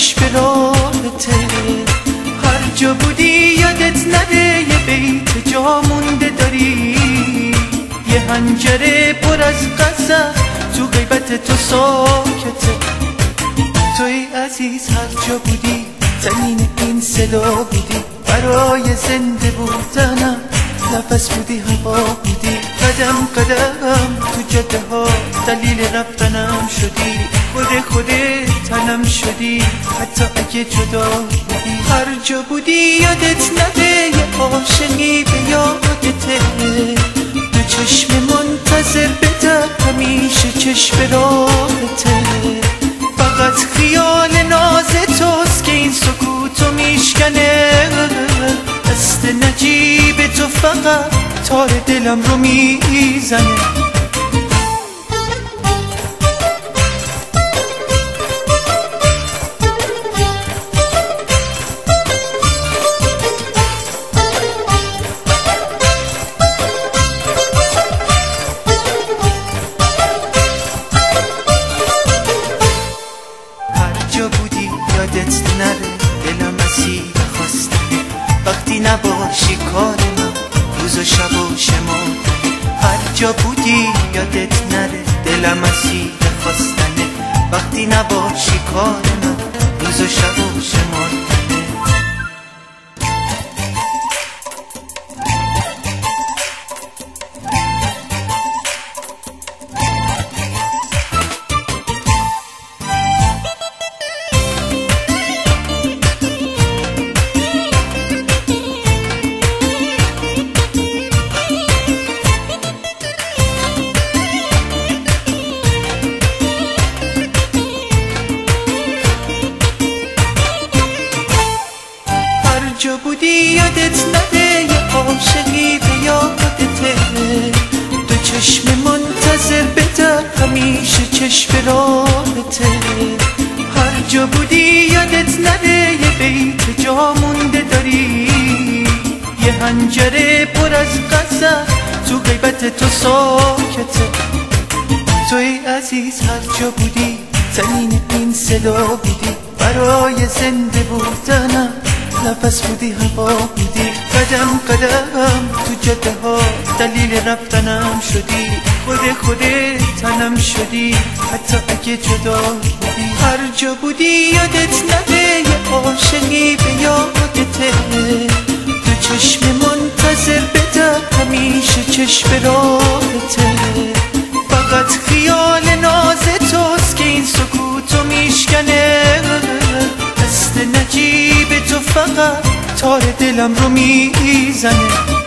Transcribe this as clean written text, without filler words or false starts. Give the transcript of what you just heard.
چشم راهته. هر جا بودی یادت نره یه بیت جا مونده داری، یه حنجره پر از غضب تو غیبت تو ساکته. توی عزیز هر جا بودی زمین این صدا بودی، برای زنده بودنم نفس بودی، هوا بودی، قدم قدم تو جاده ها دلیل رفتنم شدی، خودت تنم شدی حتی اگه جدا بودی. هر جا بودی یادت نده یه عاشقی به یادته، دو چشم منتظر بده همیشه چشم راهته. فقط خیال ناز توست که این سکوتو میشکنه، دست نجیب تو فقط تار دلم رو میزنه. یادت نره دلم اسیر خواستنه، وقتی نباشی کار من روز و شب و شمال. هر جا بودی یادت نره دلم اسیر خواستنه، وقتی نباشی کار من روز و شب و شمال. جا بودی یادت نده یه عاشقی به یادته، دو چشم منتظر بده همیشه چشم راهته. هر جا بودی یادت نده یه بیت جا مونده داری، یه حنجره پر از غضب تو غیبت تو ساکته. توی عزیز هر جا بودی زمین این صدا بودی، برای زنده بودنم نفس بودی، هوا بودی، قدم قدم تو جاده ها دلیل رفتنم شدی، خودت تنم شدی حتی اگه جدا بودی. هر جا بودی یادت نده یه عاشقی به یادته، دو چشم منتظر بده همیشه چشم راهته. فقط خیال ناز توست که این سکوتو میشکنه، دست نجیب تو فقط تار دلم رو میزنه.